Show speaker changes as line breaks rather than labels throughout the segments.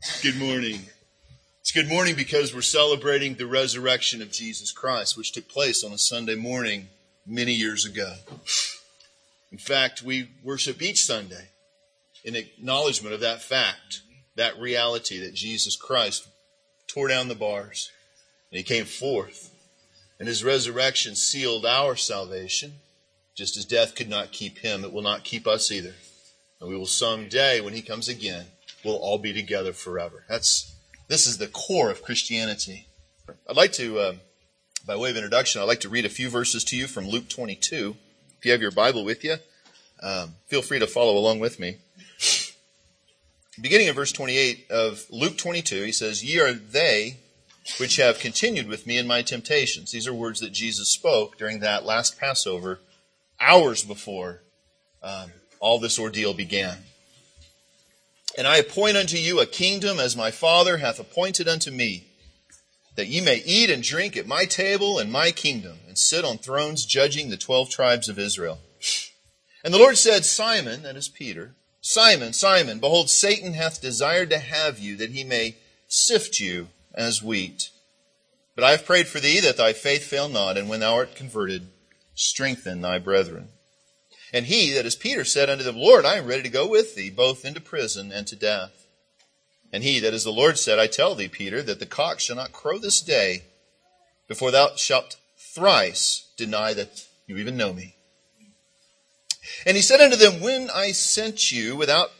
Good morning. It's good morning because we're celebrating the resurrection of Jesus Christ, which took place on a Sunday morning many years ago. In fact, we worship each Sunday in acknowledgement of that fact, that reality that Jesus Christ tore down the bars and He came forth. And His resurrection sealed our salvation. Just as death could not keep Him, it will not keep us either. And we will someday, when He comes again, we'll all be together forever. This is the core of Christianity. I'd like to, by way of introduction, I'd like to read a few verses to you from Luke 22. If you have your Bible with you, feel free to follow along with me. Beginning in verse 28 of Luke 22, he says, "Ye are they which have continued with me in my temptations." These are words that Jesus spoke during that last Passover, hours before all this ordeal began. "And I appoint unto you a kingdom as my Father hath appointed unto me, that ye may eat and drink at my table in my kingdom, and sit on thrones judging the 12 tribes of Israel. And the Lord said, Simon," that is Peter, "Simon, Simon, behold, Satan hath desired to have you, that he may sift you as wheat. But I have prayed for thee, that thy faith fail not, and when thou art converted, strengthen thy brethren. And he," that is Peter, "said unto them, Lord, I am ready to go with thee, both into prison and to death. And he," that is the Lord, "said, I tell thee, Peter, that the cock shall not crow this day, before thou shalt thrice deny that you even know me. And he said unto them, when I sent you without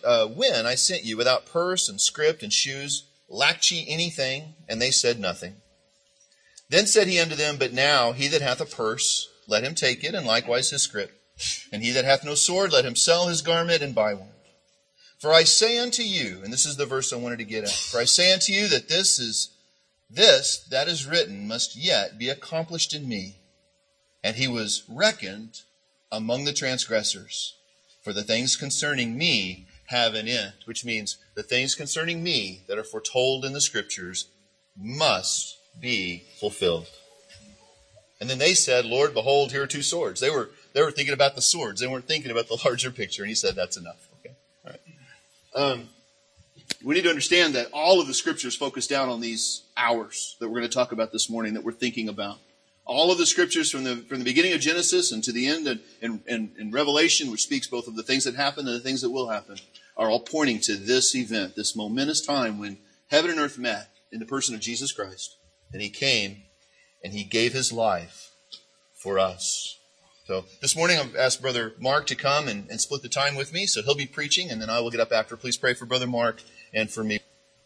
purse and scrip and shoes, lacked ye anything? And they said, Nothing. Then said he unto them, But now he that hath a purse, let him take it, and likewise his scrip. And he that hath no sword, let him sell his garment and buy one. For I say unto you," and this is the verse I wanted to get at, "For I say unto you that this that is written must yet be accomplished in me. And he was reckoned among the transgressors. For the things concerning me have an end," which means the things concerning me that are foretold in the Scriptures must be fulfilled. And then they said, Lord, behold, here are 2 swords. They were thinking about the swords. They weren't thinking about the larger picture. And he said, that's enough. Okay, all right. We need to understand that all of the Scriptures focus down on these hours that we're going to talk about this morning, that we're thinking about. All of the Scriptures from the beginning of Genesis and to the end in Revelation, which speaks both of the things that happen and the things that will happen, are all pointing to this event, this momentous time when heaven and earth met in the person of Jesus Christ. And He came and He gave His life for us. So this morning I've asked Brother Mark to come and split the time with me. So he'll be preaching and then I will get up after. Please pray for Brother Mark and for me.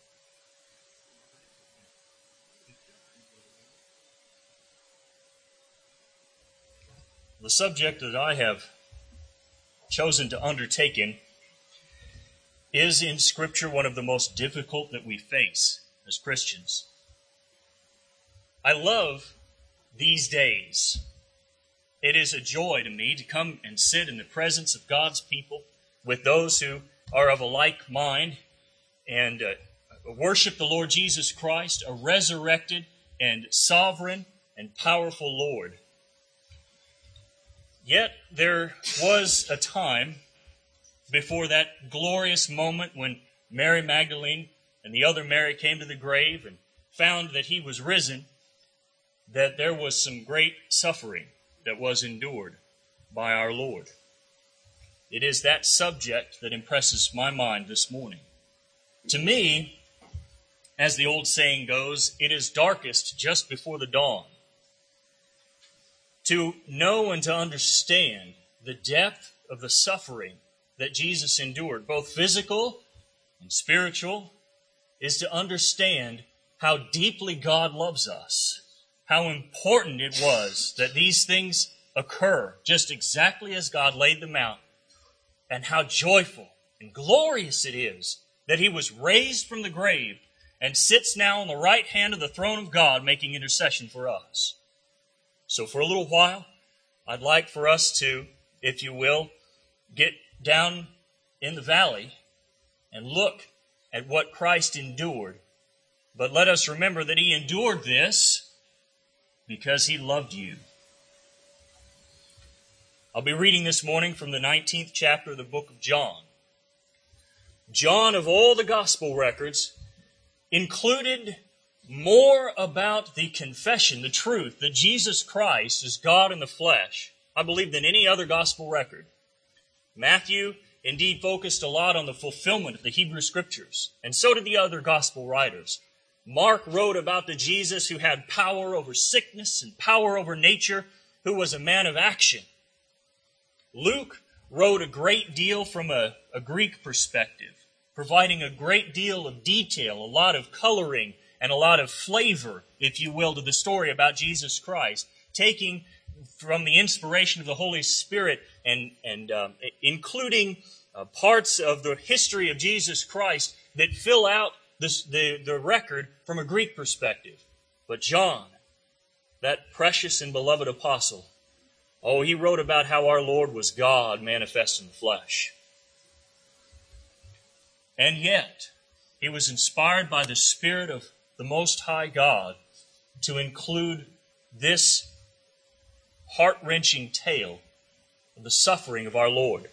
The subject that I have chosen to undertake is in Scripture one of the most difficult that we face as Christians. I love these days. It is a joy to me to come and sit in the presence of God's people with those who are of a like mind and worship the Lord Jesus Christ, a resurrected and sovereign and powerful Lord. Yet there was a time before that glorious moment when Mary Magdalene and the other Mary came to the grave and found that He was risen, that there was some great suffering that was endured by our Lord. It is that subject that impresses my mind this morning. To me, as the old saying goes, it is darkest just before the dawn. To know and to understand the depth of the suffering that Jesus endured, both physical and spiritual, is to understand how deeply God loves us, how important it was that these things occur just exactly as God laid them out, and how joyful and glorious it is that He was raised from the grave and sits now on the right hand of the throne of God making intercession for us. So for a little while, I'd like for us to, if you will, get down in the valley and look at what Christ endured. But let us remember that He endured this because He loved you. I'll be reading this morning from the 19th chapter of the book of John. John, of all the gospel records, included more about the confession, the truth, that Jesus Christ is God in the flesh, I believe, than any other gospel record. Matthew indeed focused a lot on the fulfillment of the Hebrew Scriptures, and so did the other gospel writers. Mark wrote about the Jesus who had power over sickness and power over nature, who was a man of action. Luke wrote a great deal from a Greek perspective, providing a great deal of detail, a lot of coloring, and a lot of flavor, if you will, to the story about Jesus Christ, taking from the inspiration of the Holy Spirit and including parts of the history of Jesus Christ that fill out the record from a Greek perspective. But John, that precious and beloved apostle, he wrote about how our Lord was God manifest in the flesh. And yet, he was inspired by the Spirit of the Most High God to include this heart-wrenching tale of the suffering of our Lord.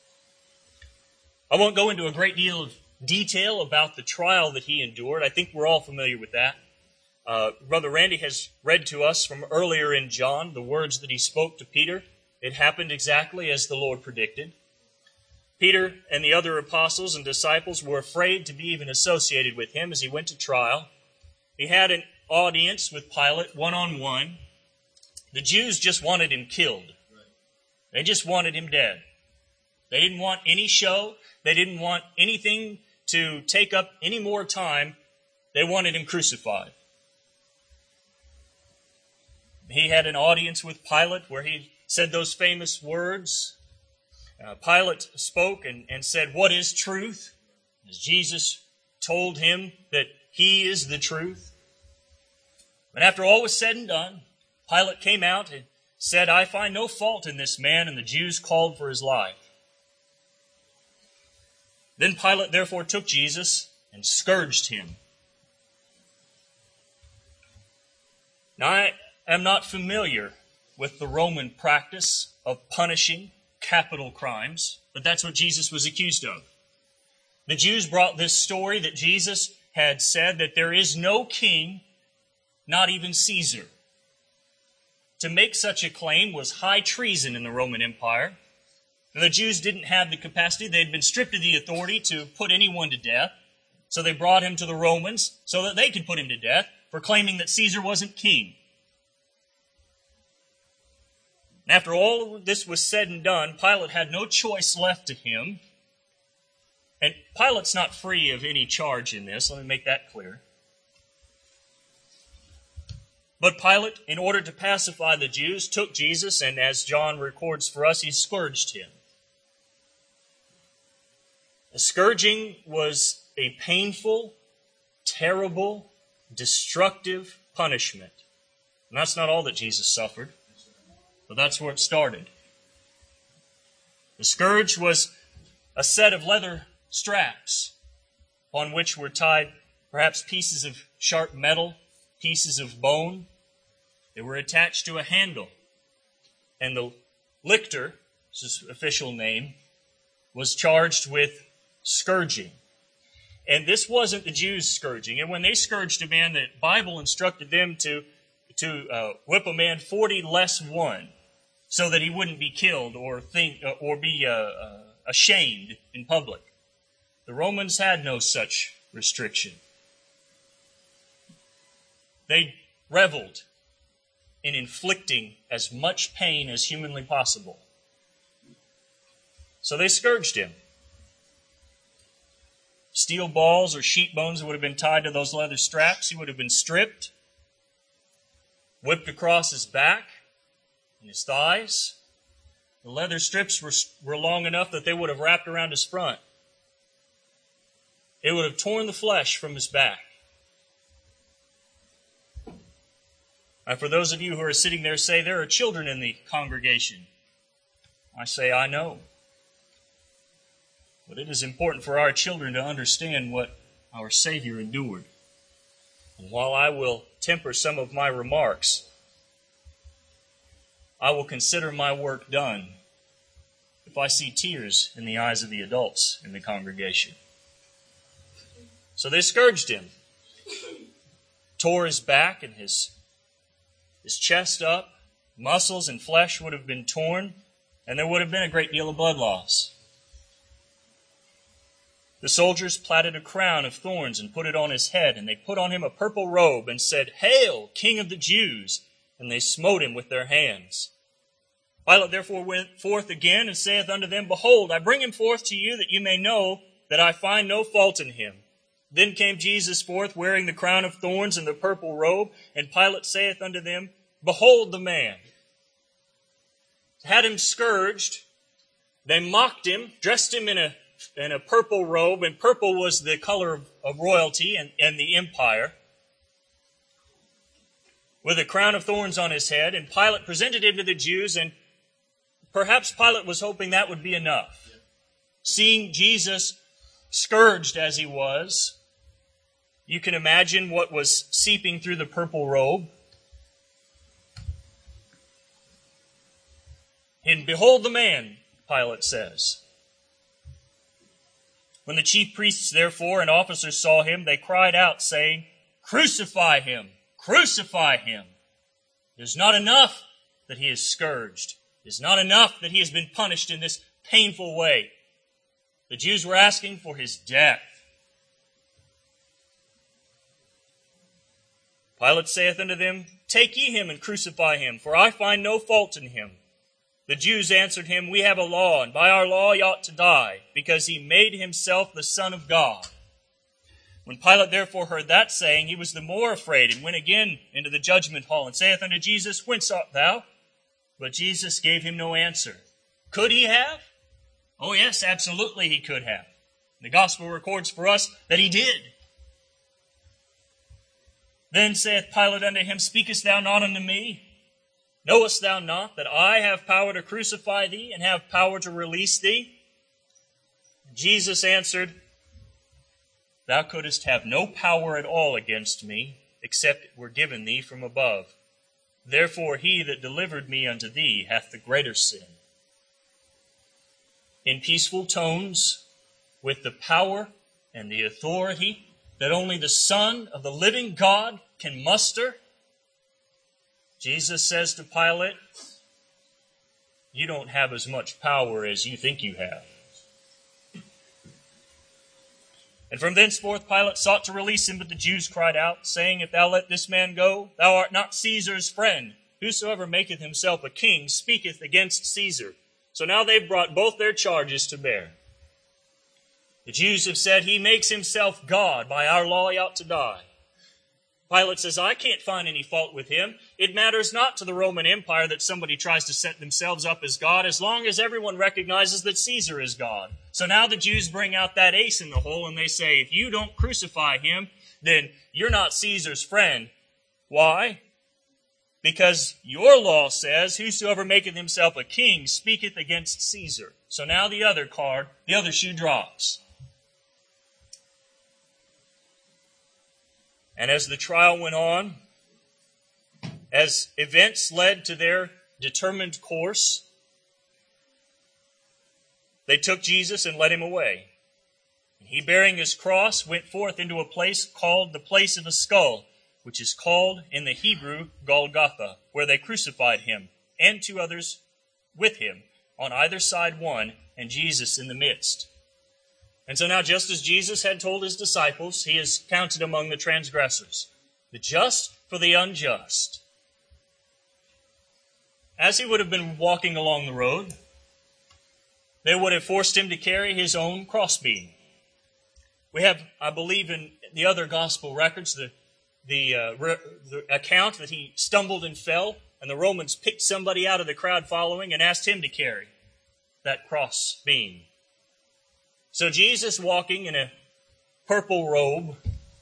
I won't go into a great deal of detail about the trial that he endured. I think we're all familiar with that. Brother Randy has read to us from earlier in John the words that he spoke to Peter. It happened exactly as the Lord predicted. Peter and the other apostles and disciples were afraid to be even associated with him as he went to trial. He had an audience with Pilate, one-on-one. The Jews just wanted him killed. They just wanted him dead. They didn't want any show. They didn't want anything to take up any more time. They wanted him crucified. He had an audience with Pilate where he said those famous words. Pilate spoke and said, "What is truth?" As Jesus told him that he is the truth. But after all was said and done, Pilate came out and said, "I find no fault in this man," and the Jews called for his life. Then Pilate therefore took Jesus and scourged him. Now I am not familiar with the Roman practice of punishing capital crimes, but that's what Jesus was accused of. The Jews brought this story that Jesus had said that there is no king, not even Caesar. To make such a claim was high treason in the Roman Empire. And the Jews didn't have the capacity. They'd been stripped of the authority to put anyone to death. So they brought him to the Romans so that they could put him to death for claiming that Caesar wasn't king. After all of this was said and done, Pilate had no choice left to him. And Pilate's not free of any charge in this. Let me make that clear. But Pilate, in order to pacify the Jews, took Jesus, and as John records for us, he scourged him. The scourging was a painful, terrible, destructive punishment. And that's not all that Jesus suffered, but that's where it started. The scourge was a set of leather straps upon which were tied perhaps pieces of sharp metal, pieces of bone. They were attached to a handle. And the lictor, his official name, was charged with scourging. And this wasn't the Jews' scourging. And when they scourged a man, the Bible instructed them to whip a man 40 less 1 so that he wouldn't be killed or be ashamed in public. The Romans had no such restriction. They reveled in inflicting as much pain as humanly possible. So they scourged him. Steel balls or sheep bones would have been tied to those leather straps. He would have been stripped, whipped across his back and his thighs. The leather strips were long enough that they would have wrapped around his front. It would have torn the flesh from his back. And for those of you who are sitting there say, there are children in the congregation. I say, I know. But it is important for our children to understand what our Savior endured. And while I will temper some of my remarks, I will consider my work done if I see tears in the eyes of the adults in the congregation. So they scourged him. tore his back and his chest up. Muscles and flesh would have been torn, and there would have been a great deal of blood loss. The soldiers platted a crown of thorns and put it on his head, and they put on him a purple robe and said, "Hail, King of the Jews!" And they smote him with their hands. Pilate therefore went forth again and saith unto them, "Behold, I bring him forth to you, that you may know that I find no fault in him." Then came Jesus forth, wearing the crown of thorns and the purple robe, and Pilate saith unto them, "Behold the man." Had him scourged, they mocked him, dressed him in a purple robe, and purple was the color of royalty and the empire, with a crown of thorns on his head, and Pilate presented him to the Jews, and perhaps Pilate was hoping that would be enough. Seeing Jesus scourged as he was, you can imagine what was seeping through the purple robe. And behold the man, Pilate says. When the chief priests, therefore, and officers saw him, they cried out, saying, "Crucify him! Crucify him!" It is not enough that he is scourged. It is not enough that he has been punished in this painful way. The Jews were asking for his death. Pilate saith unto them, "Take ye him and crucify him, for I find no fault in him." The Jews answered him, "We have a law, and by our law he ought to die, because he made himself the Son of God." When Pilate therefore heard that saying, he was the more afraid, and went again into the judgment hall, and saith unto Jesus, "Whence art thou?" But Jesus gave him no answer. Could he have? Oh yes, absolutely he could have. The gospel records for us that he did. Then saith Pilate unto him, "Speakest thou not unto me? Knowest thou not that I have power to crucify thee, and have power to release thee?" Jesus answered, "Thou couldst have no power at all against me, except it were given thee from above. Therefore he that delivered me unto thee hath the greater sin." In peaceful tones, with the power and the authority that only the Son of the living God can muster, Jesus says to Pilate, "You don't have as much power as you think you have." And from thenceforth Pilate sought to release him, but the Jews cried out, saying, "If thou let this man go, thou art not Caesar's friend. Whosoever maketh himself a king speaketh against Caesar." So now they've brought both their charges to bear. The Jews have said, "He makes himself God. By our law he ought to die." Pilate says, "I can't find any fault with him. It matters not to the Roman Empire that somebody tries to set themselves up as God, as long as everyone recognizes that Caesar is God." So now the Jews bring out that ace in the hole, and they say, "If you don't crucify him, then you're not Caesar's friend." Why? Because your law says, "Whosoever maketh himself a king speaketh against Caesar." So now the other shoe drops. And as the trial went on, as events led to their determined course, they took Jesus and led him away. And he, bearing his cross, went forth into a place called the place of a skull, which is called in the Hebrew Golgotha, where they crucified him, and 2 others with him, on either side one, and Jesus in the midst. And so now, just as Jesus had told his disciples, he is counted among the transgressors, the just for the unjust. As he would have been walking along the road, they would have forced him to carry his own crossbeam. We have, I believe, in the other gospel records, the account that he stumbled and fell, and the Romans picked somebody out of the crowd following and asked him to carry that crossbeam. So Jesus, walking in a purple robe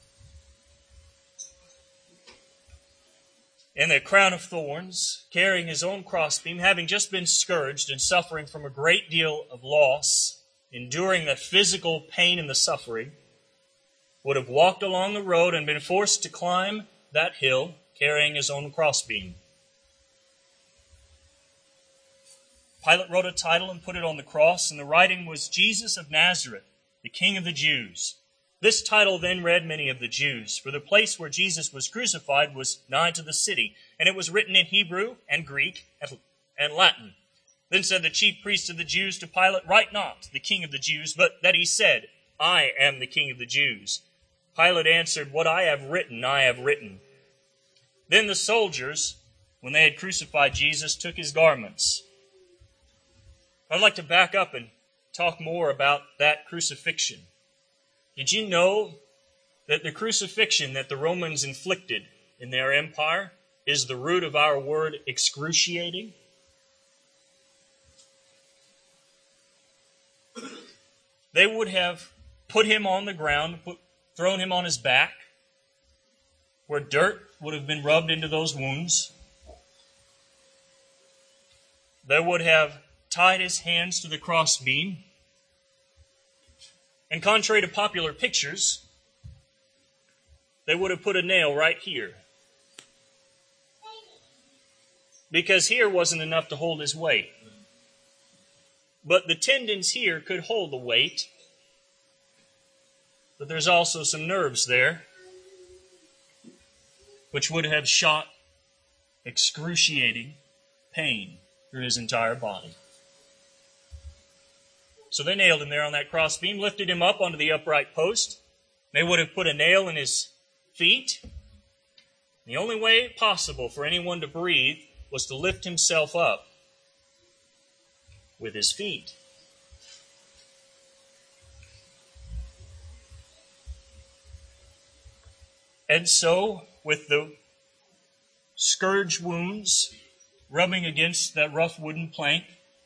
and a crown of thorns, carrying his own crossbeam, having just been scourged and suffering from a great deal of loss, enduring the physical pain and the suffering, would have walked along the road and been forced to climb that hill carrying his own crossbeam. Pilate wrote a title and put it on the cross, and the writing was, "Jesus of Nazareth, the King of the Jews." This title then read many of the Jews, for the place where Jesus was crucified was nigh to the city, and it was written in Hebrew and Greek and Latin. Then said the chief priests of the Jews to Pilate, Write not, the King of the Jews, but that he said, I am the King of the Jews. Pilate answered, What I have written, I have written. Then the soldiers, when they had crucified Jesus, took his garments. I'd like to back up and talk more about that crucifixion. Did you know that the crucifixion that the Romans inflicted in their empire is the root of our word excruciating? They would have put him on the ground, thrown him on his back, where dirt would have been rubbed into those wounds. They would have tied his hands to the crossbeam. And contrary to popular pictures, they would have put a nail right here. Because here wasn't enough to hold his weight. But the tendons here could hold the weight. But there's also some nerves there, which would have shot excruciating pain through his entire body. So they nailed him there on that crossbeam, lifted him up onto the upright post. They would have put a nail in his feet. The only way possible for anyone to breathe was to lift himself up with his feet. And so, with the scourge wounds rubbing against that rough wooden plank,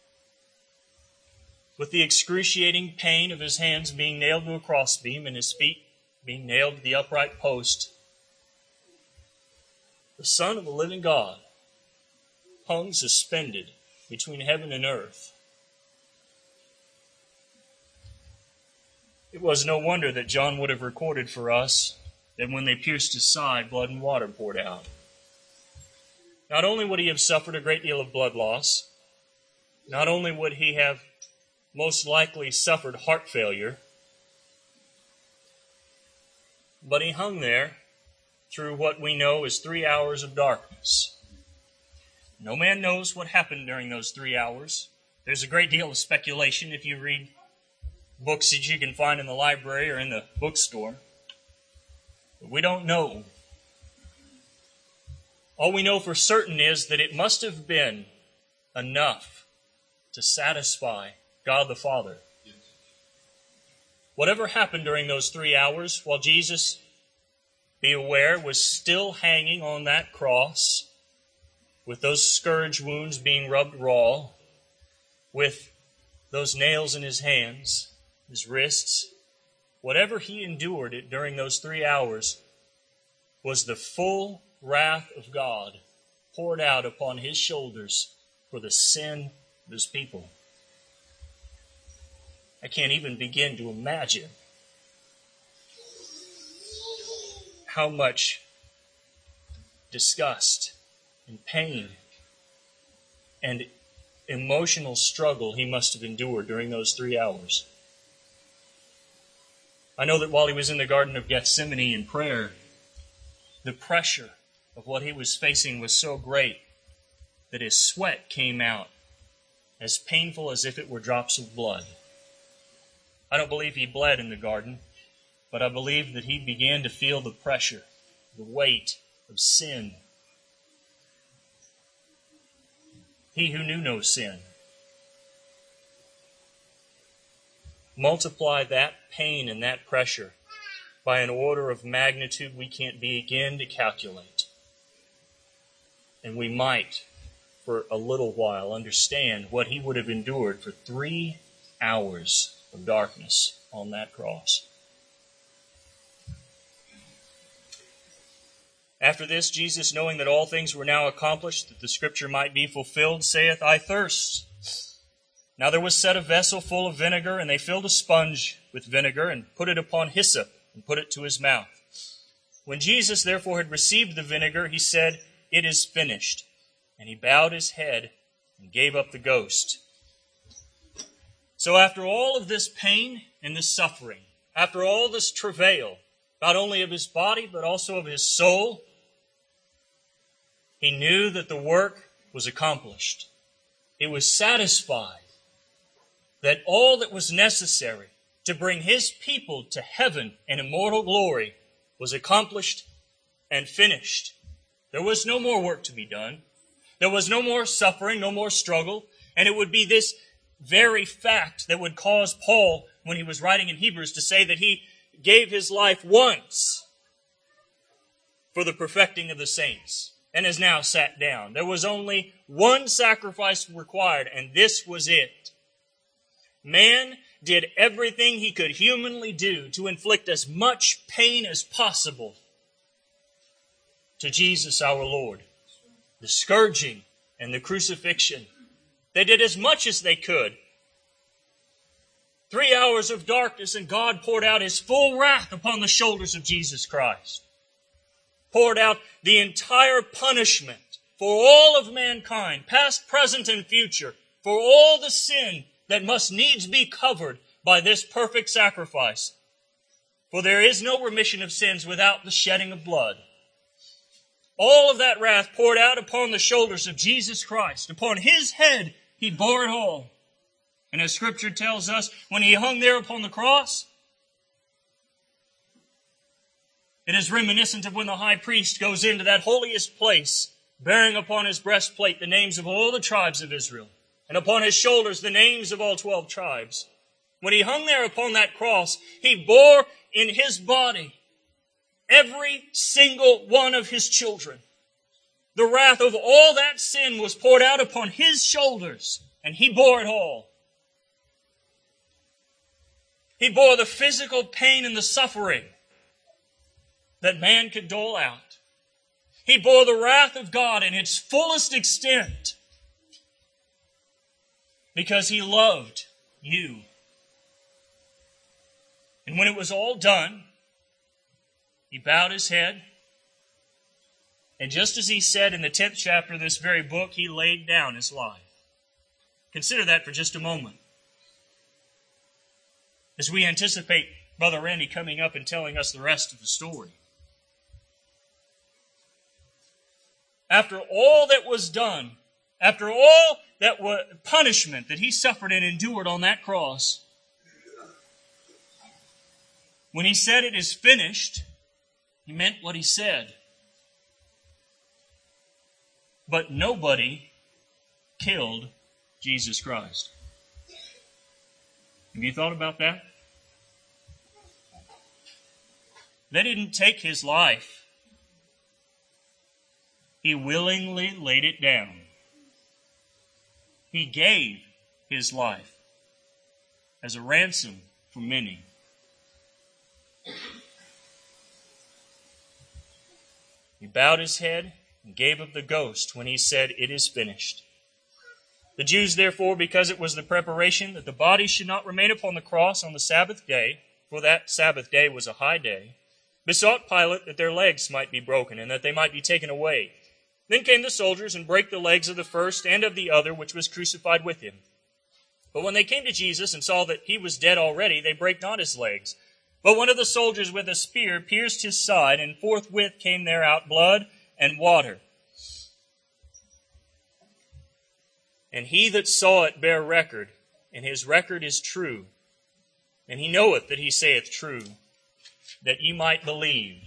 with the excruciating pain of his hands being nailed to a crossbeam and his feet being nailed to the upright post, the Son of the living God hung suspended between heaven and earth. It was no wonder that John would have recorded for us that when they pierced his side, blood and water poured out. Not only would he have suffered a great deal of blood loss, not only would he have most likely suffered heart failure, but he hung there through what we know is 3 hours of darkness. No man knows what happened during those 3 hours. There's a great deal of speculation if you read books that you can find in the library or in the bookstore. But we don't know. All we know for certain is that it must have been enough to satisfy God the Father. Yes. Whatever happened during those 3 hours while Jesus, be aware, was still hanging on that cross with those scourge wounds being rubbed raw, with those nails in his hands, his wrists, whatever he endured during those 3 hours was the full wrath of God poured out upon his shoulders for the sin of his people. I can't even begin to imagine how much disgust and pain and emotional struggle he must have endured during those 3 hours. I know that while he was in the Garden of Gethsemane in prayer, the pressure of what he was facing was so great that his sweat came out as painful as if it were drops of blood. I don't believe he bled in the garden, but I believe that he began to feel the pressure, the weight of sin. He who knew no sin. Multiply that pain and that pressure by an order of magnitude we can't begin to calculate. And we might, for a little while, understand what he would have endured for 3 hours of darkness on that cross. After this, Jesus, knowing that all things were now accomplished, that the scripture might be fulfilled, saith, I thirst. Now there was set a vessel full of vinegar, and they filled a sponge with vinegar, and put it upon hyssop, and put it to his mouth. When Jesus therefore had received the vinegar, he said, It is finished. And he bowed his head and gave up the ghost. So after all of this pain and this suffering, after all this travail, not only of his body, but also of his soul, he knew that the work was accomplished. It was satisfied that all that was necessary to bring his people to heaven and immortal glory was accomplished and finished. There was no more work to be done. There was no more suffering, no more struggle. And it would be this very fact that would cause Paul, when he was writing in Hebrews, to say that he gave his life once for the perfecting of the saints and has now sat down. There was only one sacrifice required, and this was it. Man did everything he could humanly do to inflict as much pain as possible to Jesus our Lord. The scourging and the crucifixion. They did as much as they could. 3 hours of darkness, and God poured out His full wrath upon the shoulders of Jesus Christ. Poured out the entire punishment for all of mankind, past, present, and future, for all the sin that must needs be covered by this perfect sacrifice. For there is no remission of sins without the shedding of blood. All of that wrath poured out upon the shoulders of Jesus Christ. Upon His head, He bore it all. And as Scripture tells us, when He hung there upon the cross, it is reminiscent of when the high priest goes into that holiest place, bearing upon his breastplate the names of all the tribes of Israel, and upon his shoulders the names of all 12 tribes. When He hung there upon that cross, He bore in His body every single one of His children. The wrath of all that sin was poured out upon His shoulders, and He bore it all. He bore the physical pain and the suffering that man could dole out. He bore the wrath of God in its fullest extent because He loved you. And when it was all done, He bowed His head, and just as He said in the 10th chapter of this very book, He laid down His life. Consider that for just a moment, as we anticipate Brother Randy coming up and telling us the rest of the story. After all that was done, after all that punishment that He suffered and endured on that cross, when He said it is finished, He meant what He said. But nobody killed Jesus Christ. Have you thought about that? They didn't take His life. He willingly laid it down. He gave His life as a ransom for many. He bowed His head and gave up the ghost when He said, "It is finished." The Jews, therefore, because it was the preparation that the body should not remain upon the cross on the Sabbath day, for that Sabbath day was a high day, besought Pilate that their legs might be broken and that they might be taken away. Then came the soldiers and brake the legs of the first and of the other which was crucified with Him. But when they came to Jesus and saw that He was dead already, they brake not His legs. But one of the soldiers with a spear pierced His side, and forthwith came there out blood and water. And he that saw it bare record, and his record is true. And he knoweth that he saith true, that ye might believe.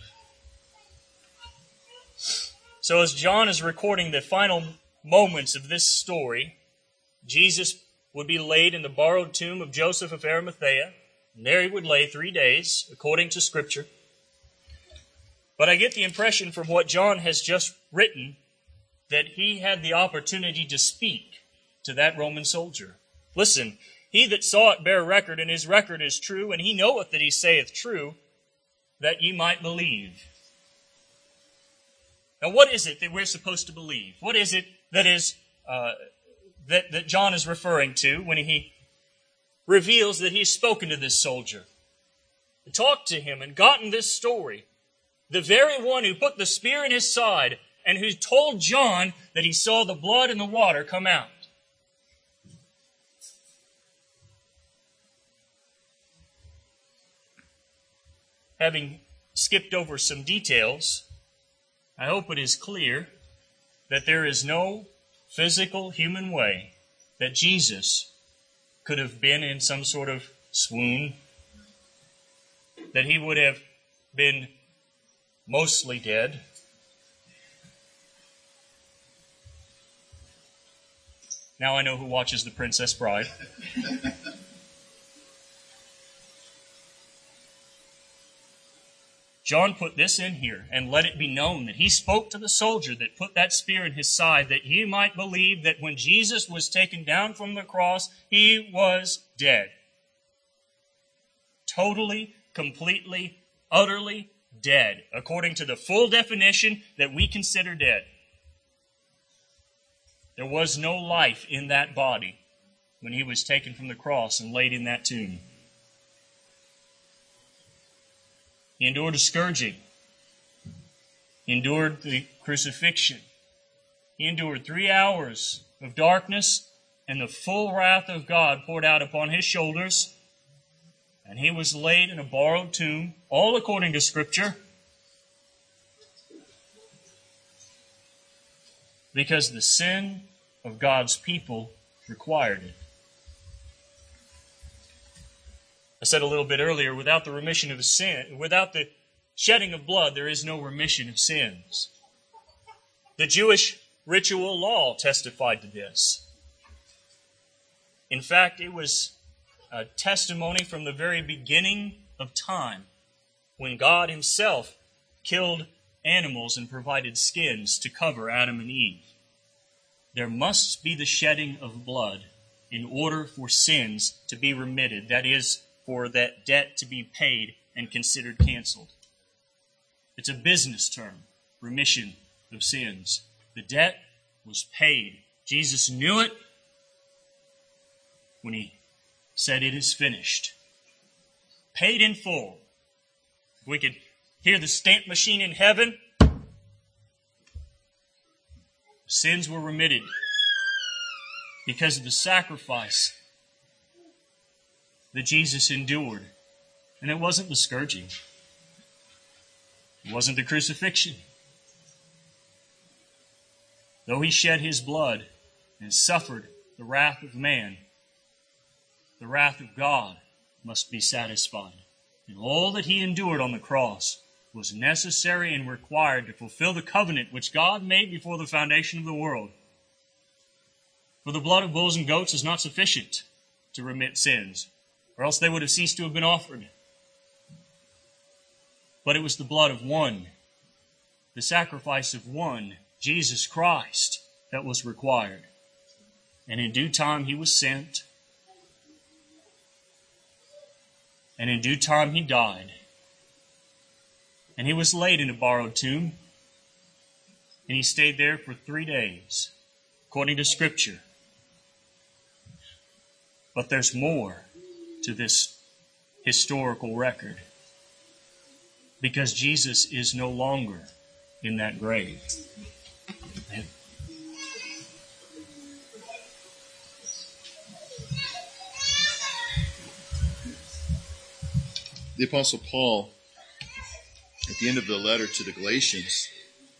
So as John is recording the final moments of this story, Jesus would be laid in the borrowed tomb of Joseph of Arimathea, and there He would lay 3 days, according to Scripture. But I get the impression from what John has just written that he had the opportunity to speak to that Roman soldier. Listen, he that saw it bare record, and his record is true, and he knoweth that he saith true, that ye might believe. Now, what is it that we're supposed to believe? What is it that is that John is referring to when he reveals that he's spoken to this soldier, talked to him, and gotten this story? The very one who put the spear in his side and who told John that he saw the blood and the water come out. having skipped over some details, I hope it is clear that there is no physical human way that Jesus could have been in some sort of swoon, that he would have been mostly dead. Now I know who watches The Princess Bride. John put this in here, and let it be known that he spoke to the soldier that put that spear in his side, that ye might believe that when Jesus was taken down from the cross, he was dead. Totally, completely, utterly dead, according to the full definition that we consider dead. There was no life in that body when he was taken from the cross and laid in that tomb. He endured a scourging. He endured the crucifixion. He endured 3 hours of darkness and the full wrath of God poured out upon his shoulders. And he was laid in a borrowed tomb, all according to Scripture, because the sin of God's people required it. I said a little bit earlier, without the remission of sin, without the shedding of blood, there is no remission of sins. The Jewish ritual law testified to this. In fact, it was a testimony from the very beginning of time, when God himself killed animals and provided skins to cover Adam and Eve. There must be the shedding of blood in order for sins to be remitted. That is, for that debt to be paid and considered canceled. It's a business term, remission of sins. The debt was paid. Jesus knew it when he said, "It is finished." Paid in full. If we could hear the stamp machine in heaven, sins were remitted because of the sacrifice that Jesus endured. And it wasn't the scourging. It wasn't the crucifixion. Though he shed his blood and suffered the wrath of man, the wrath of God must be satisfied. And all that he endured on the cross was necessary and required to fulfill the covenant which God made before the foundation of the world. For the blood of bulls and goats is not sufficient to remit sins, or else they would have ceased to have been offered. But it was the blood of one, the sacrifice of one, Jesus Christ, that was required. And in due time he was sent, and in due time he died. And he was laid in a borrowed tomb, and he stayed there for 3 days, according to Scripture. But there's more to this historical record, because Jesus is no longer in that grave.
The Apostle Paul, at the end of the letter to the Galatians,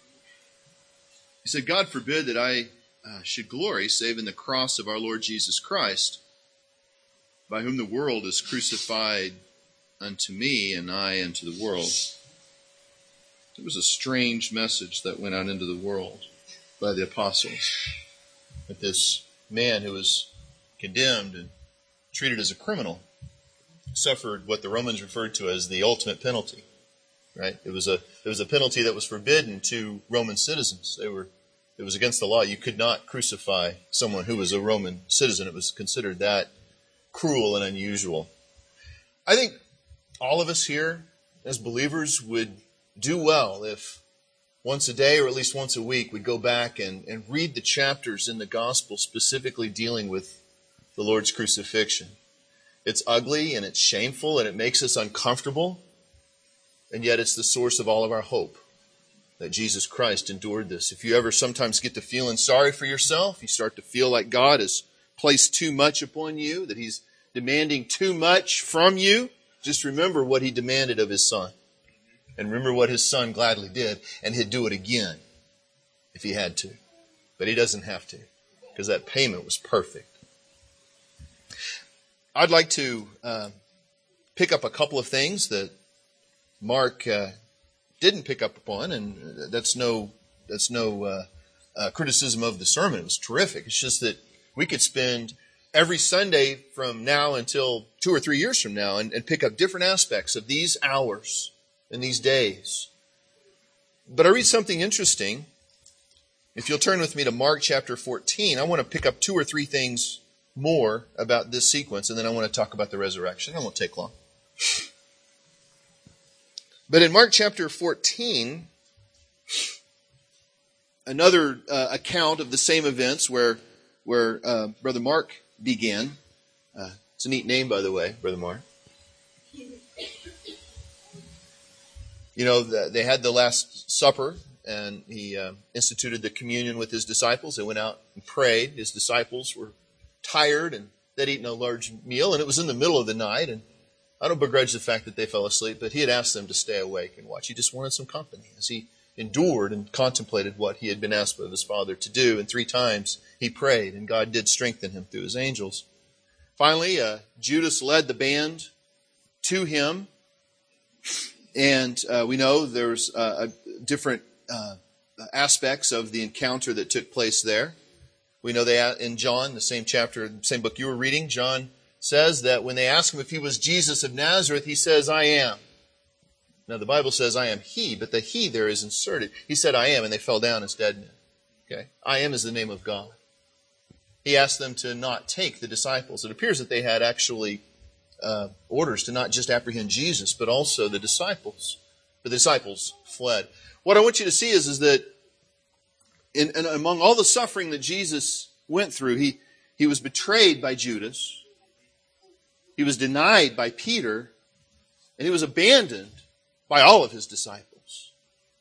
he said, "God forbid that I should glory save in the cross of our Lord Jesus Christ, by whom the world is crucified unto me, and I unto the world." It was a strange message that went out into the world by the apostles. That this man who was condemned and treated as a criminal suffered what the Romans referred to as the ultimate penalty. Right? It was a penalty that was forbidden to Roman citizens. It was against the law. You could not crucify someone who was a Roman citizen. It was considered that cruel and unusual. I think all of us here as believers would do well if once a day or at least once a week we'd go back and read the chapters in the gospel specifically dealing with the Lord's crucifixion. It's ugly and it's shameful and it makes us uncomfortable, and yet it's the source of all of our hope that Jesus Christ endured this. If you ever sometimes get to feeling sorry for yourself, you start to feel like God has placed too much upon you, that he's demanding too much from you, just remember what he demanded of his Son. And remember what his son gladly did, and he'd do it again if he had to. But he doesn't have to, because that payment was perfect. I'd like to pick up a couple of things that Mark didn't pick up upon, and that's no criticism of the sermon. It was terrific. It's just that we could spend every Sunday from now until 2 or 3 years from now and pick up different aspects of these hours and these days. But I read something interesting. If you'll turn with me to Mark chapter 14, I want to pick up 2 or 3 things more about this sequence, and then I want to talk about the resurrection. It won't take long. But in Mark chapter 14, another account of the same events where Brother Mark began. It's a neat name, by the way, Brother Mark. You know, they had the Last Supper, and he instituted the communion with his disciples. They went out and prayed. His disciples were tired, and they'd eaten a large meal, and it was in the middle of the night, and I don't begrudge the fact that they fell asleep, but he had asked them to stay awake and watch. He just wanted some company as he endured and contemplated what he had been asked of his Father to do, and 3 times he prayed, and God did strengthen him through his angels. Finally, Judas led the band to him, and we know there's different aspects of the encounter that took place there. We know that in John, the same chapter, the same book you were reading, John says that when they asked him if he was Jesus of Nazareth, he says, I am. Now the Bible says, I am he, but the he there is inserted. He said, I am, and they fell down as dead men. Okay? I am is the name of God. He asked them to not take the disciples. It appears that they had actually orders to not just apprehend Jesus, but also the disciples. The disciples fled. What I want you to see is that in among all the suffering that Jesus went through, he was betrayed by Judas. He was denied by Peter, and he was abandoned by all of his disciples.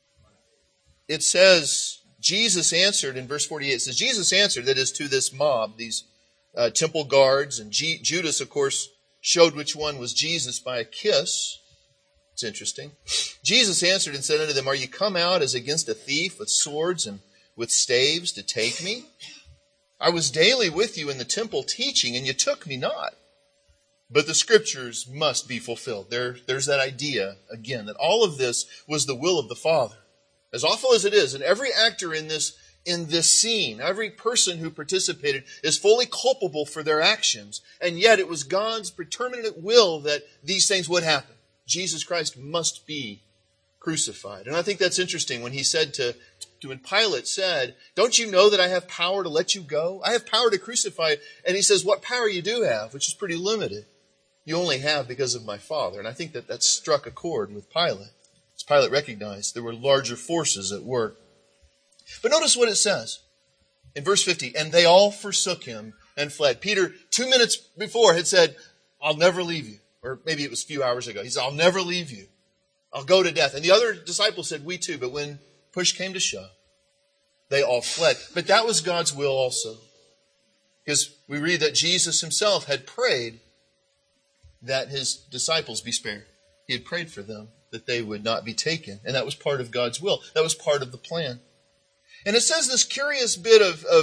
It says, Jesus answered, in verse 48, it says, Jesus answered, that is to this mob, these temple guards, and Judas, of course, showed which one was Jesus by a kiss. It's interesting. Jesus answered and said unto them, Are you come out as against a thief with swords and with staves to take me? I was daily with you in the temple teaching, and you took me not. But the Scriptures must be fulfilled. There's that idea, again, that all of this was the will of the Father. As awful as it is, and every actor in this scene, every person who participated is fully culpable for their actions, and yet it was God's predeterminate will that these things would happen. Jesus Christ must be crucified. And I think that's interesting when he said when Pilate said, don't you know that I have power to let you go? I have power to crucify. And he says, what power you do have, which is pretty limited, you only have because of my Father. And I think that struck a chord with Pilate. As Pilate recognized there were larger forces at work. But notice what it says in verse 50, and they all forsook him and fled. Peter, 2 minutes before, had said, I'll never leave you. Or maybe it was a few hours ago. He said, I'll never leave you. I'll go to death. And the other disciples said, we too. But when push came to shove, they all fled. But that was God's will also. Because we read that Jesus himself had prayed that his disciples be spared. He had prayed for them that they would not be taken. And that was part of God's will. That was part of the plan. And it says this curious bit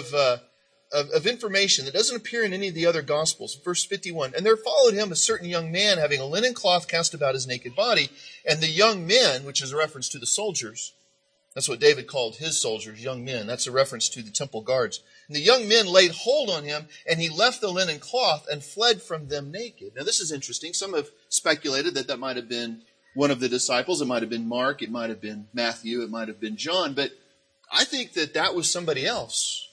of information that doesn't appear in any of the other Gospels. Verse 51, and there followed him a certain young man having a linen cloth cast about his naked body. And the young men, which is a reference to the soldiers, that's what David called his soldiers, young men. That's a reference to the temple guards. And the young men laid hold on him, and he left the linen cloth and fled from them naked. Now this is interesting. Some have speculated that might have been one of the disciples. It might have been Mark. It might have been Matthew. It might have been John. But I think that was somebody else.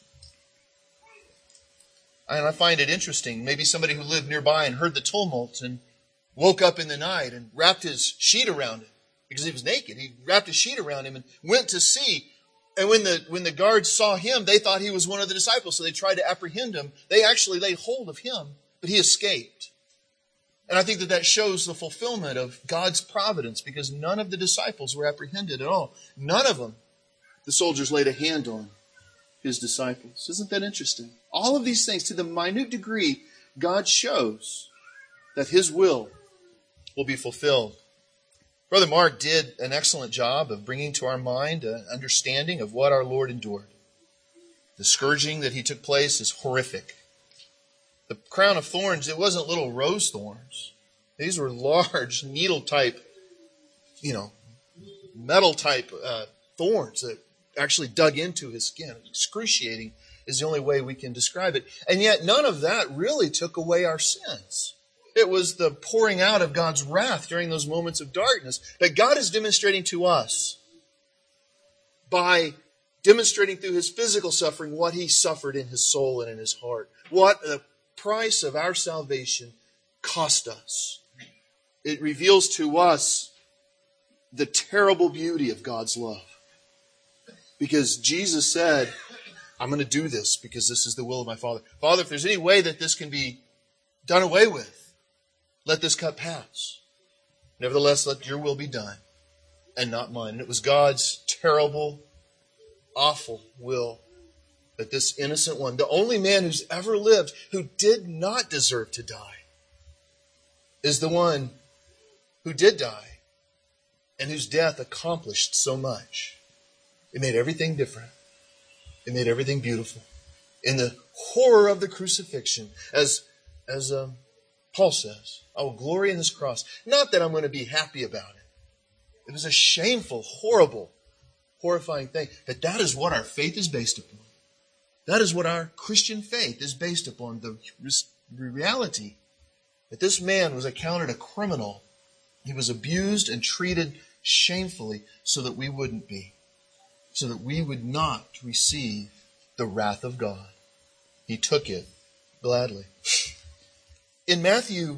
And I find it interesting. Maybe somebody who lived nearby and heard the tumult and woke up in the night and wrapped his sheet around him because he was naked. He wrapped his sheet around him and went to see. And when the guards saw him, they thought he was one of the disciples. So they tried to apprehend him. They actually laid hold of him, but he escaped. And I think that shows the fulfillment of God's providence because none of the disciples were apprehended at all. None of them the soldiers laid a hand on his disciples. Isn't that interesting? All of these things, to the minute degree, God shows that his will be fulfilled. Brother Mark did an excellent job of bringing to our mind an understanding of what our Lord endured. The scourging that he took place is horrific. The crown of thorns, it wasn't little rose thorns. These were large needle-type, metal-type thorns that actually dug into his skin. Excruciating is the only way we can describe it. And yet none of that really took away our sins. It was the pouring out of God's wrath during those moments of darkness that God is demonstrating to us by demonstrating through his physical suffering what he suffered in his soul and in his heart. What the price of our salvation cost us. It reveals to us the terrible beauty of God's love. Because Jesus said, I'm going to do this because this is the will of my Father. Father, if there's any way that this can be done away with, let this cup pass. Nevertheless, let your will be done and not mine. And it was God's terrible, awful will that this innocent one, the only man who's ever lived who did not deserve to die, is the one who did die and whose death accomplished so much. It made everything different. It made everything beautiful. In the horror of the crucifixion, as Paul says, I will glory in this cross. Not that I'm going to be happy about it. It was a shameful, horrible, horrifying thing. But that is what our faith is based upon. That is what our Christian faith is based upon. The reality that this man was accounted a criminal. He was abused and treated shamefully so that we wouldn't be. So that we would not receive the wrath of God. He took it gladly. In Matthew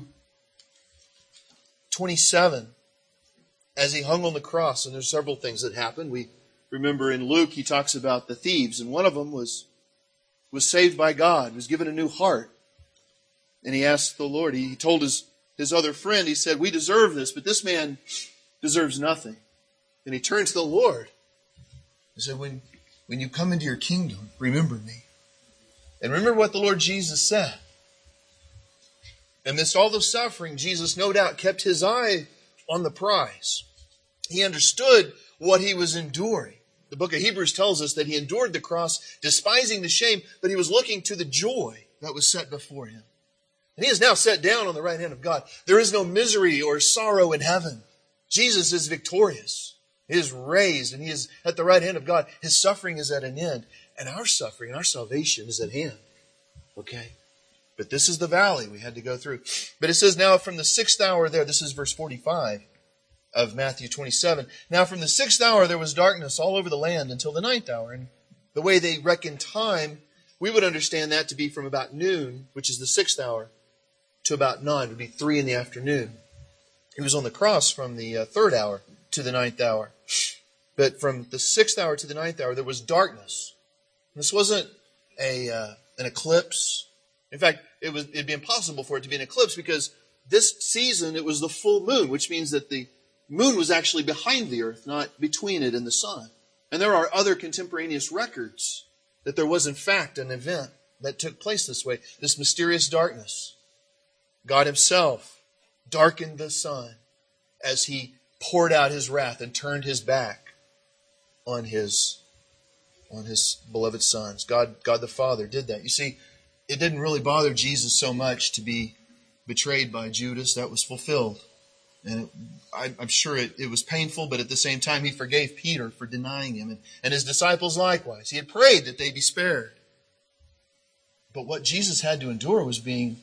27, as he hung on the cross, and there's several things that happened. We remember in Luke, he talks about the thieves, and one of them was saved by God, was given a new heart. And he asked the Lord, he told his other friend, he said, we deserve this, but this man deserves nothing. And he turned to the Lord. He said, when you come into your kingdom, remember me. And remember what the Lord Jesus said. Amidst all the suffering, Jesus no doubt kept his eye on the prize. He understood what he was enduring. The book of Hebrews tells us that he endured the cross, despising the shame, but he was looking to the joy that was set before him. And he is now set down on the right hand of God. There is no misery or sorrow in heaven. Jesus is victorious. He is raised and he is at the right hand of God. His suffering is at an end. And our suffering and our salvation is at hand. Okay? But this is the valley we had to go through. But it says now from the 6th hour there, this is verse 45 of Matthew 27. Now from the 6th hour there was darkness all over the land until the 9th hour. And the way they reckon time, we would understand that to be from about noon, which is the 6th hour, to about 9. It would be 3 in the afternoon. He was on the cross from the 3rd hour to the 9th hour. But from the 6th hour to the 9th hour, there was darkness. This wasn't an eclipse. In fact, it'd be impossible for it to be an eclipse because this season it was the full moon, which means that the moon was actually behind the earth, not between it and the sun. And there are other contemporaneous records that there was in fact an event that took place this way, this mysterious darkness. God himself darkened the sun as he poured out his wrath and turned his back on his beloved sons. God the Father did that. You see, it didn't really bother Jesus so much to be betrayed by Judas. That was fulfilled. And I'm sure it was painful, but at the same time, he forgave Peter for denying him, and his disciples likewise. He had prayed that they be spared. But what Jesus had to endure was being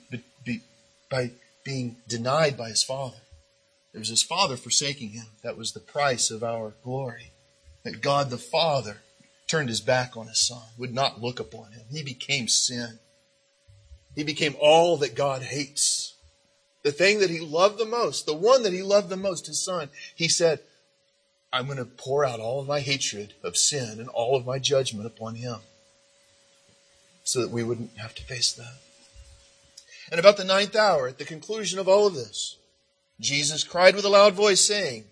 denied by his Father. It was his Father forsaking him. That was the price of our glory. That God the Father turned his back on his Son, would not look upon him. He became sin. He became all that God hates. The thing that he loved the most, the one that he loved the most, his Son, he said, I'm going to pour out all of my hatred of sin and all of my judgment upon him so that we wouldn't have to face that. And about the 9th hour, at the conclusion of all of this, Jesus cried with a loud voice, saying,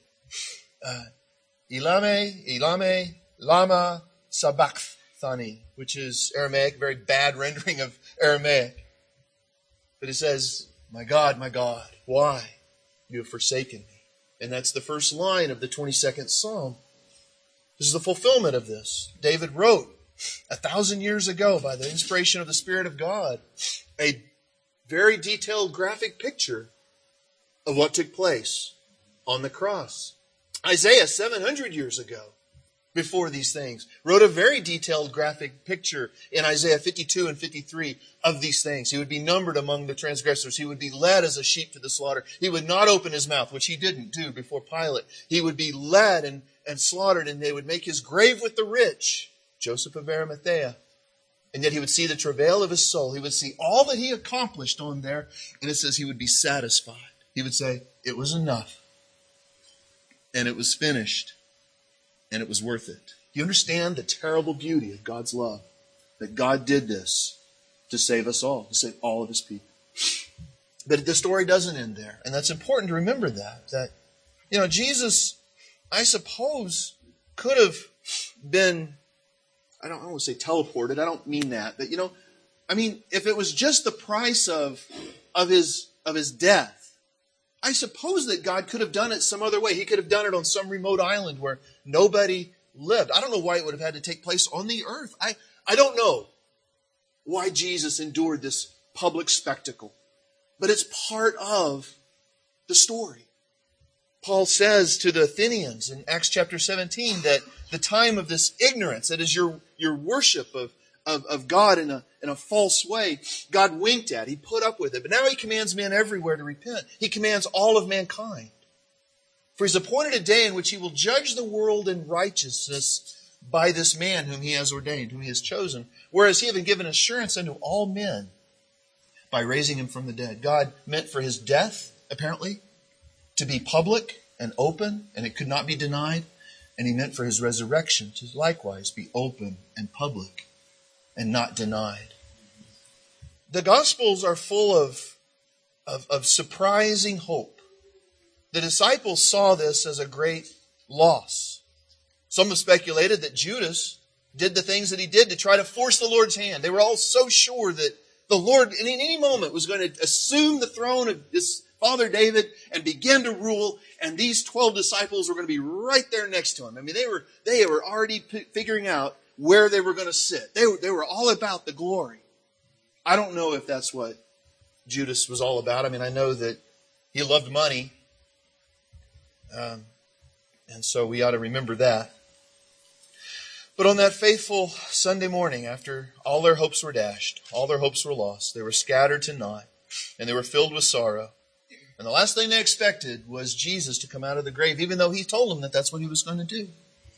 Elame, Elame, lama sabachthani, which is Aramaic, very bad rendering of Aramaic. But it says, my God, why you have forsaken me? And that's the first line of the 22nd Psalm. This is the fulfillment of this. David wrote 1,000 years ago, by the inspiration of the Spirit of God, a very detailed graphic picture of what took place on the cross. Isaiah, 700 years ago, before these things, wrote a very detailed graphic picture in Isaiah 52 and 53 of these things. He would be numbered among the transgressors. He would be led as a sheep to the slaughter. He would not open his mouth, which he didn't do before Pilate. He would be led and slaughtered, and they would make his grave with the rich, Joseph of Arimathea. And yet he would see the travail of his soul. He would see all that he accomplished on there, and it says he would be satisfied. He would say, it was enough, and it was finished, and it was worth it. Do you understand the terrible beauty of God's love? That God did this to save us all, to save all of his people. But the story doesn't end there. And that's important to remember that, Jesus, I suppose, could have been, I don't want to say teleported. I don't mean that. But, if it was just the price of his death, I suppose that God could have done it some other way. He could have done it on some remote island where nobody lived. I don't know why it would have had to take place on the earth. I don't know why Jesus endured this public spectacle. But it's part of the story. Paul says to the Athenians in Acts chapter 17 that the time of this ignorance, that is your worship of God in a false way, God winked at. He put up with it. But now he commands men everywhere to repent. He commands all of mankind. For he's appointed a day in which he will judge the world in righteousness by this man whom he has ordained, whom he has chosen. Whereas he having given assurance unto all men by raising him from the dead. God meant for his death, apparently, to be public and open, and it could not be denied. And he meant for his resurrection to likewise be open and public and not denied. The Gospels are full of surprising hope. The disciples saw this as a great loss. Some have speculated that Judas did the things that he did to try to force the Lord's hand. They were all so sure that the Lord, in any moment, was going to assume the throne of his father David and begin to rule, and these 12 disciples were going to be right there next to him. I mean, they were already figuring out where they were going to sit. They were all about the glory. I don't know if that's what Judas was all about. I mean, I know that he loved money, and so we ought to remember that. But on that faithful Sunday morning, after all their hopes were dashed, all their hopes were lost, they were scattered to naught, and they were filled with sorrow. And the last thing they expected was Jesus to come out of the grave, even though he told them that that's what he was going to do.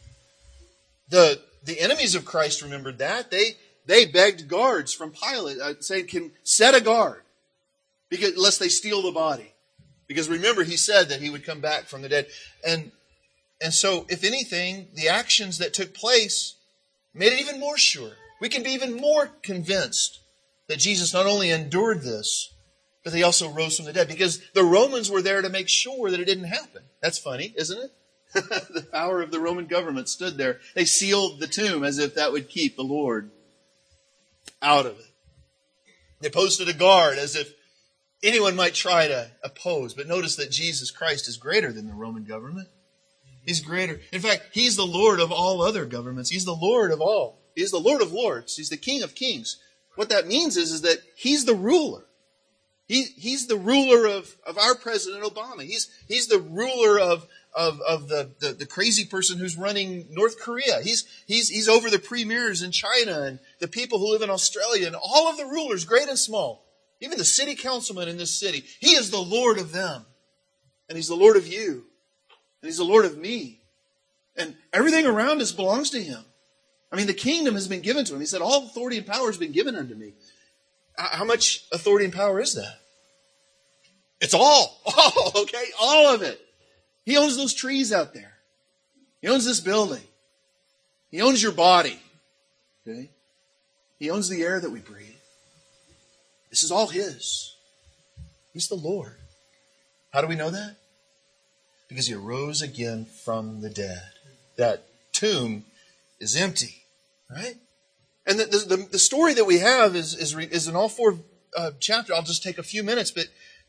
The enemies of Christ remembered that. They begged guards from Pilate, saying, "Can set a guard, because lest they steal the body." Because remember, he said that he would come back from the dead. And so, if anything, the actions that took place made it even more sure. We can be even more convinced that Jesus not only endured this, but he also rose from the dead. Because the Romans were there to make sure that it didn't happen. That's funny, isn't it? The power of the Roman government stood there. They sealed the tomb as if that would keep the Lord out of it. They posted a guard as if anyone might try to oppose. But notice that Jesus Christ is greater than the Roman government. He's greater. In fact, he's the Lord of all other governments. He's the Lord of all. He's the Lord of lords. He's the King of kings. What that means is that he's the ruler. He's the ruler of our President Obama. He's the ruler of the crazy person who's running North Korea. He's over the premiers in China and the people who live in Australia and all of the rulers, great and small. Even the city councilman in this city. He is the Lord of them. And he's the Lord of you. And he's the Lord of me. And everything around us belongs to him. I mean, the kingdom has been given to him. He said, all authority and power has been given unto me. How much authority and power is that? It's all. All, okay? All of it. He owns those trees out there. He owns this building. He owns your body. Okay? He owns the air that we breathe. This is all his. He's the Lord. How do we know that? Because he arose again from the dead. That tomb is empty, right? And the story that we have is in all four chapters. I'll just take a few minutes, but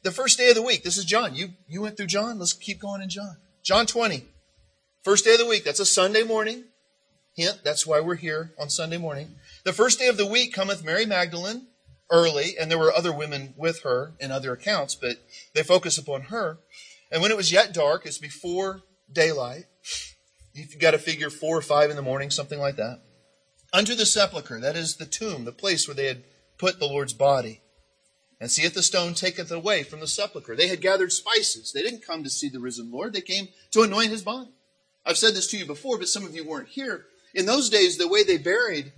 the first day of the week. This is John. You went through John. Let's keep going in John. John 20. First day of the week. That's a Sunday morning. Hint, that's why we're here on Sunday morning. The first day of the week cometh Mary Magdalene early, and there were other women with her in other accounts, but they focus upon her. And when it was yet dark, it's before daylight. You've got to figure 4 or 5 in the morning, something like that. Unto the sepulchre, that is the tomb, the place where they had put the Lord's body. And seeth the stone taketh away from the sepulchre. They had gathered spices. They didn't come to see the risen Lord. They came to anoint his body. I've said this to you before, but some of you weren't here. In those days, the way they buried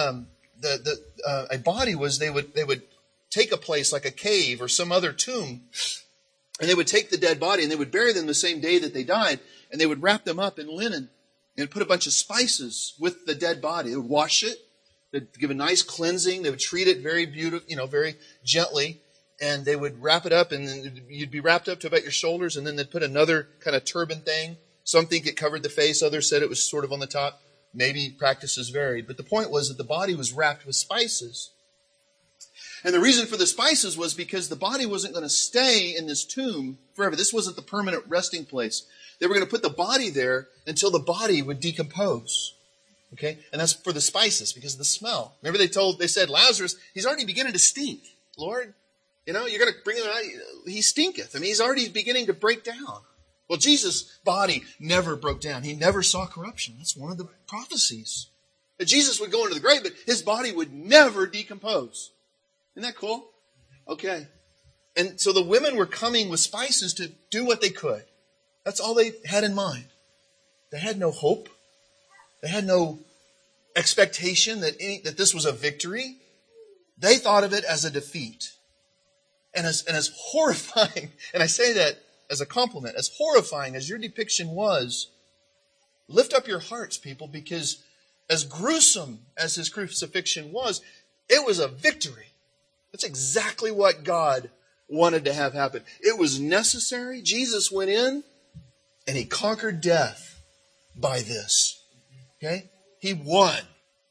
a body was they would take a place like a cave or some other tomb, and they would take the dead body and they would bury them the same day that they died, and they would wrap them up in linen and put a bunch of spices with the dead body. They would wash it. They'd give a nice cleansing. They would treat it very beautiful, very gently, and they would wrap it up, and then you'd be wrapped up to about your shoulders, and then they'd put another kind of turban thing. Some think it covered the face. Others said it was sort of on the top. Maybe practices varied. But the point was that the body was wrapped with spices. And the reason for the spices was because the body wasn't going to stay in this tomb forever. This wasn't the permanent resting place. They were going to put the body there until the body would decompose. Okay? And that's for the spices because of the smell. Remember they said, Lazarus, he's already beginning to stink. Lord, you're going to bring him out. He stinketh. I mean, he's already beginning to break down. Well, Jesus' body never broke down. He never saw corruption. That's one of the prophecies. That Jesus would go into the grave, but his body would never decompose. Isn't that cool? Okay. And so the women were coming with spices to do what they could. That's all they had in mind. They had no hope. They had no expectation that this was a victory. They thought of it as a defeat. And as horrifying, and I say that as a compliment, as horrifying as your depiction was, lift up your hearts, people, because as gruesome as his crucifixion was, it was a victory. That's exactly what God wanted to have happen. It was necessary. Jesus went in and he conquered death by this. Okay? He won.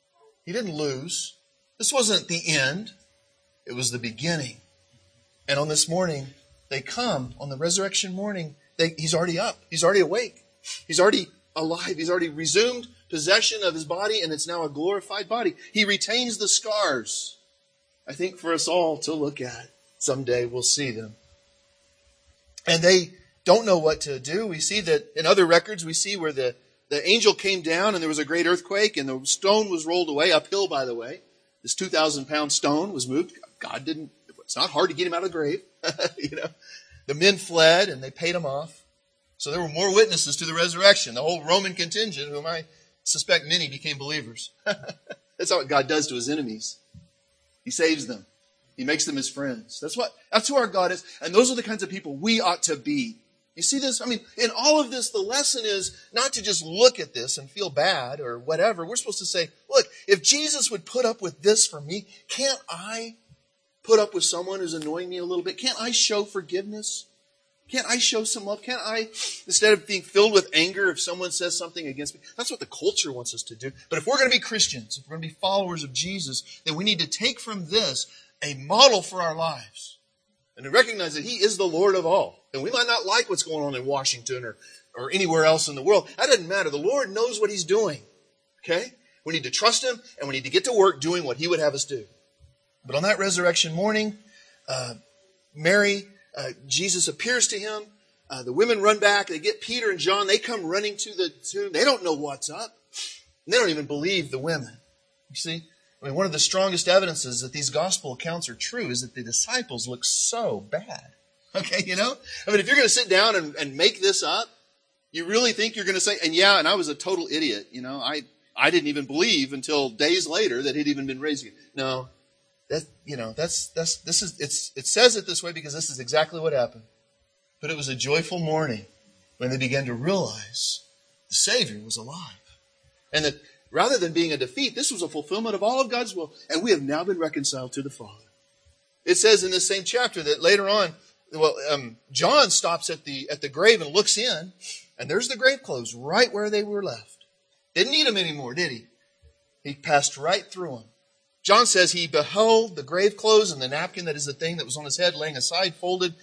He didn't lose. This wasn't the end. It was the beginning. And on this morning, they come on the resurrection morning. He's already up. He's already awake. He's already alive. He's already resumed possession of his body, and it's now a glorified body. He retains the scars, I think, for us all to look at. Someday we'll see them. And they don't know what to do. We see that in other records, we see where the angel came down and there was a great earthquake and the stone was rolled away, uphill, by the way. This 2,000-pound stone was moved. God didn't. It's not hard to get him out of the grave. The men fled and they paid him off. So there were more witnesses to the resurrection. The whole Roman contingent, whom I suspect many became believers. That's what God does to his enemies. He saves them. He makes them his friends. That's who our God is. And those are the kinds of people we ought to be. You see this? I mean, in all of this, the lesson is not to just look at this and feel bad or whatever. We're supposed to say, look, if Jesus would put up with this for me, can't I put up with someone who's annoying me a little bit? Can't I show forgiveness? Can't I show some love? Can't I, instead of being filled with anger if someone says something against me? That's what the culture wants us to do. But if we're going to be Christians, if we're going to be followers of Jesus, then we need to take from this a model for our lives and to recognize that he is the Lord of all. And we might not like what's going on in Washington or anywhere else in the world. That doesn't matter. The Lord knows what he's doing. Okay? We need to trust him and we need to get to work doing what he would have us do. But on that resurrection morning, Jesus appears to him. The women run back. They get Peter and John. They come running to the tomb. They don't know what's up. And they don't even believe the women. You see? I mean, one of the strongest evidences that these gospel accounts are true is that the disciples look so bad. Okay, I mean, if you're going to sit down and make this up, you really think you're going to say, and I was a total idiot. I didn't even believe until days later that he'd even been raised again. No. It says it this way because this is exactly what happened. But it was a joyful morning when they began to realize the Savior was alive. And that rather than being a defeat, this was a fulfillment of all of God's will. And we have now been reconciled to the Father. It says in this same chapter that later on, John stops at the grave and looks in, and there's the grave clothes right where they were left. Didn't need them anymore, did he? He passed right through them. John says he beheld the grave clothes and the napkin, that is the thing that was on his head, laying aside, folded.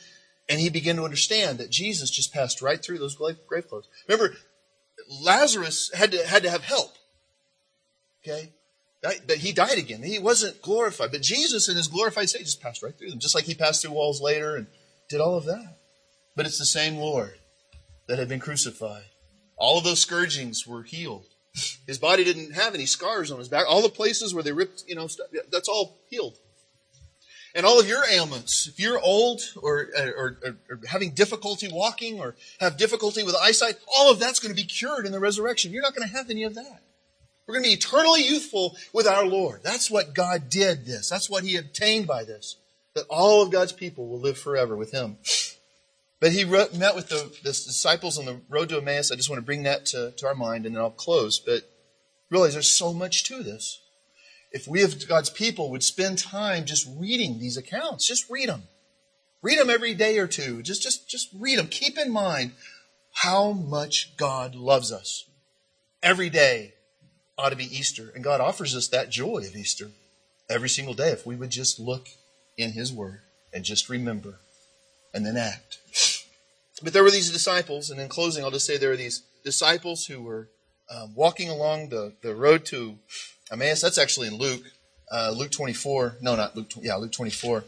And he began to understand that Jesus just passed right through those grave clothes. Remember, Lazarus had to have help. Okay? But he died again. He wasn't glorified. But Jesus in his glorified state just passed right through them. Just like he passed through walls later and did all of that. But it's the same Lord that had been crucified. All of those scourgings were healed. His body didn't have any scars on his back. All the places where they ripped, that's all healed. And all of your ailments, if you're old or having difficulty walking or have difficulty with eyesight, all of that's going to be cured in the resurrection. You're not going to have any of that. We're going to be eternally youthful with our Lord. That's what God did this. That's what he obtained by this. That all of God's people will live forever with him. But he met with the disciples on the road to Emmaus. I just want to bring that to our mind, and then I'll close. But realize there's so much to this. If we of God's people would spend time just reading these accounts, just read them. Read them every day or two. Just read them. Keep in mind how much God loves us. Every day ought to be Easter. And God offers us that joy of Easter every single day if we would just look in his word and just remember and then act. But there were these disciples, and in closing I'll just say there were these disciples who were walking along the road to Emmaus. That's actually in Luke 24. No, not Luke. Yeah, Luke 24.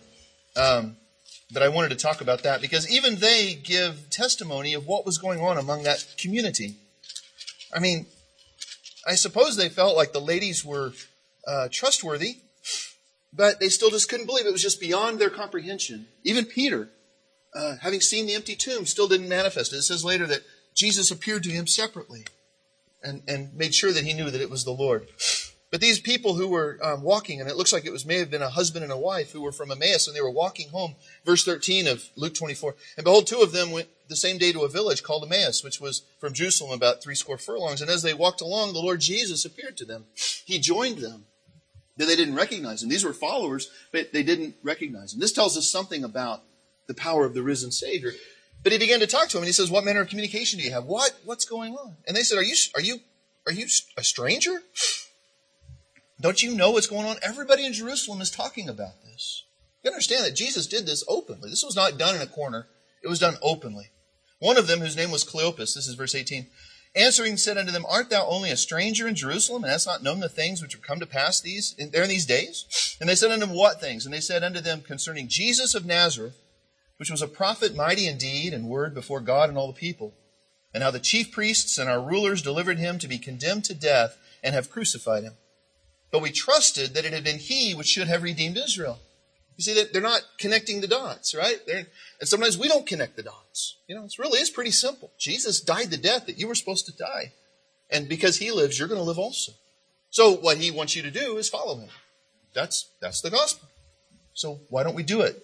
But I wanted to talk about that because even they give testimony of what was going on among that community. I mean, I suppose they felt like the ladies were trustworthy, but they still just couldn't believe it. It was just beyond their comprehension. Even Peter, having seen the empty tomb, still didn't manifest it. It says later that Jesus appeared to him separately and made sure that he knew that it was the Lord. But these people who were walking, and it looks like it may have been a husband and a wife who were from Emmaus, and they were walking home. Verse 13 of Luke 24. And behold, two of them went the same day to a village called Emmaus, which was from Jerusalem about 80 furlongs. And as they walked along, the Lord Jesus appeared to them. He joined them. But they didn't recognize him. These were followers, but they didn't recognize him. This tells us something about the power of the risen Savior. But he began to talk to him, and he says, "What manner of communication do you have? What's going on?" And they said, Are you a stranger? Don't you know what's going on? Everybody in Jerusalem is talking about this. You understand that Jesus did this openly. This was not done in a corner. It was done openly. One of them, whose name was Cleopas, this is verse 18, answering said unto them, "Art thou only a stranger in Jerusalem, and hast not known the things which are come to pass there in these days?" And they said unto him, "What things?" And they said unto them, "Concerning Jesus of Nazareth, which was a prophet mighty in deed and word before God and all the people, and how the chief priests and our rulers delivered him to be condemned to death and have crucified him. But we trusted that it had been he which should have redeemed Israel." You see that they're not connecting the dots, right? And sometimes we don't connect the dots. It really is pretty simple. Jesus died the death that you were supposed to die. And because he lives, you're going to live also. So what he wants you to do is follow him. That's the gospel. So why don't we do it?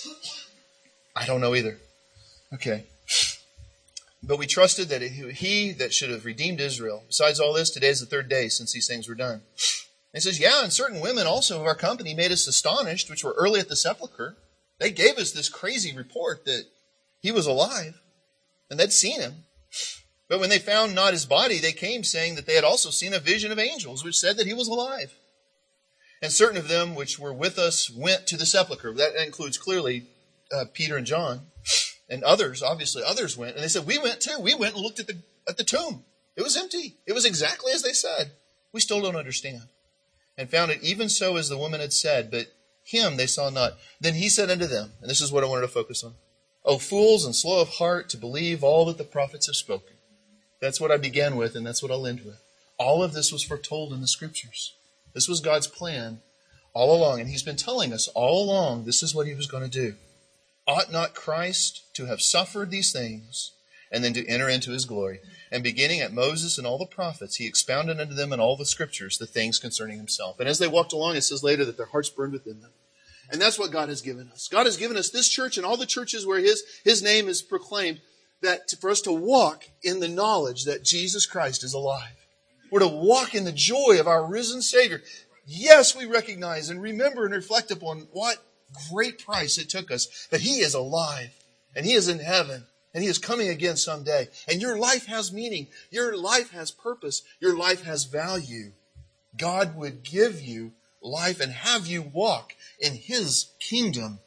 I don't know either. Okay. But we trusted that he that should have redeemed Israel. Besides all this, today is the third day since these things were done. And he says, "Yeah, and certain women also of our company made us astonished, which were early at the sepulchre. They gave us this crazy report that he was alive, and they'd seen him. But when they found not his body, they came saying that they had also seen a vision of angels, which said that he was alive. And certain of them which were with us went to the sepulchre." That includes clearly Peter and John. And others went. And they said, "We went too. We went and looked at the tomb. It was empty. It was exactly as they said. We still don't understand. And found it even so as the woman had said, but him they saw not. Then he said unto them," and this is what I wanted to focus on, "O fools and slow of heart to believe all that the prophets have spoken." That's what I began with, and that's what I'll end with. All of this was foretold in the Scriptures. This was God's plan all along, and he's been telling us all along this is what he was going to do. Ought not Christ to have suffered these things and then to enter into his glory? And beginning at Moses and all the prophets, he expounded unto them in all the Scriptures the things concerning himself. And as they walked along, it says later that their hearts burned within them. And that's what God has given us. God has given us this church and all the churches where his name is proclaimed, that for us to walk in the knowledge that Jesus Christ is alive. We're to walk in the joy of our risen Savior. Yes, we recognize and remember and reflect upon what great price it took us, that he is alive and he is in heaven. And he is coming again someday. And your life has meaning. Your life has purpose. Your life has value. God would give you life and have you walk in his kingdom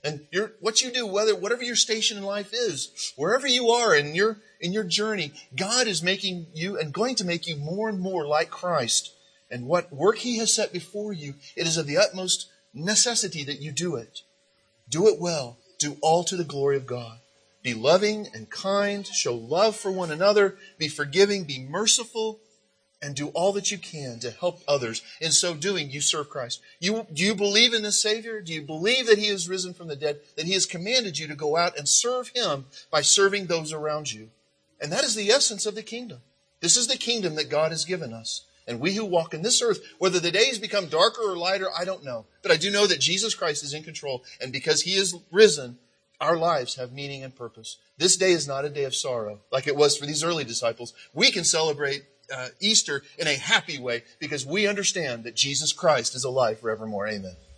And what you do, whatever your station in life is, wherever you are in your journey, God is making you and going to make you more and more like Christ. And what work He has set before you, it is of the utmost necessity that you do it. Do it well. Do all to the glory of God. Be loving and kind. Show love for one another. Be forgiving. Be merciful. And do all that you can to help others. In so doing, you serve Christ. Do you believe in this Savior? Do you believe that He is risen from the dead? That He has commanded you to go out and serve Him by serving those around you? And that is the essence of the kingdom. This is the kingdom that God has given us. And we who walk in this earth, whether the days become darker or lighter, I don't know. But I do know that Jesus Christ is in control. And because He is risen, our lives have meaning and purpose. This day is not a day of sorrow like it was for these early disciples. We can celebrate Easter in a happy way because we understand that Jesus Christ is alive forevermore. Amen.